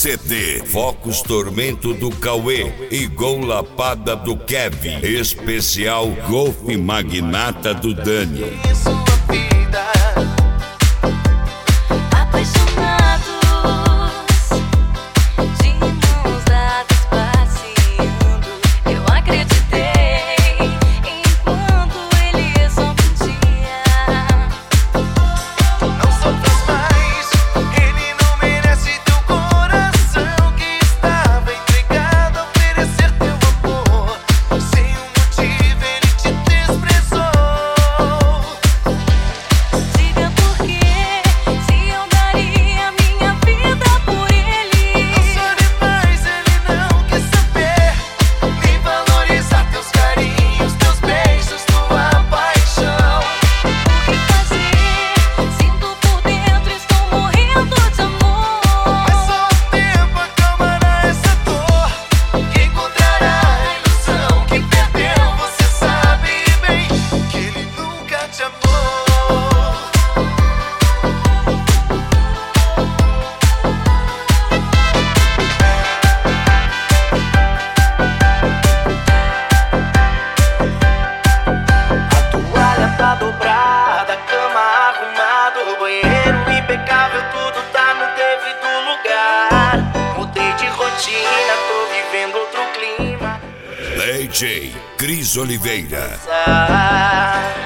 CD, Focus Tormento do Cauê e Gol Lapada do Kevin. Especial Golf Magnata do Dani. Dobrada, cama arrumada, banheiro impecável, tudo tá no devido lugar. Mudei de rotina, tô vivendo outro clima. DJ Cris Oliveira.